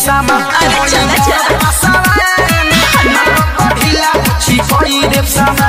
सामा ढीला कुची कोई देव सामा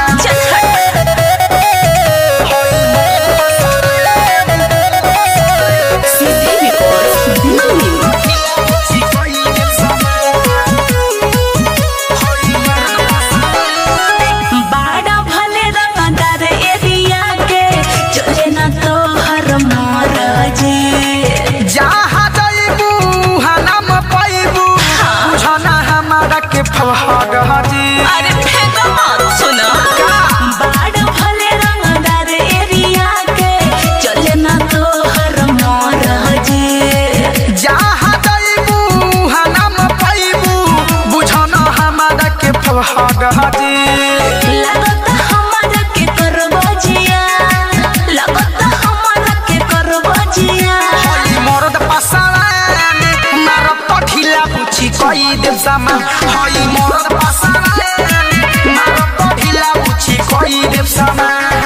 अरे फेंको मत सुनो बाड़ भले रंगदार एरिया के चले ना तो हर मोर जे जहाँ जइबू हनम पैबू बुझना हमारा के फहग हजी लगता हमारा के करबजिया लगता हमारा के करबजिया हई मर्द पसाने मारब तो ढीला पूछी कोई देव सामा हई मर्द पसाने मारब तो ढीला पूछी कोई देव सामा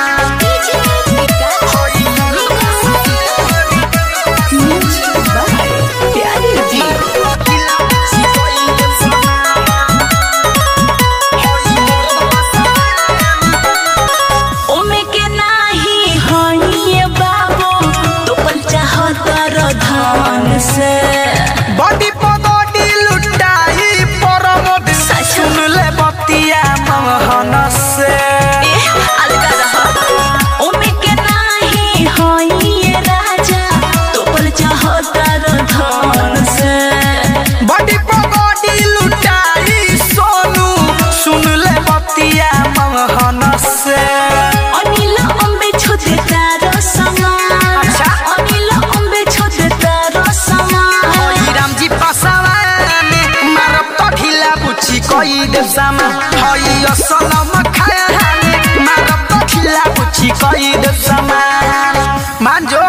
बॉडी पगड़ी लुटाई परमोद सुन ले बतिया महन से अलगा रहा ओमे के नाही होई ये राजा तो पर चाहता धन से बॉडी पगड़ी लुटाई सोनू सुन ले बतिया महन से अनिल अम्बे छोटे तारो समा अनिल अम्बे छोटे तारो समा रामजी पसावाने मारब तो ढीला बुची कोई देव सामा हई असलम खाया मारब तो ढीला बुची कोई देव सामा मान जो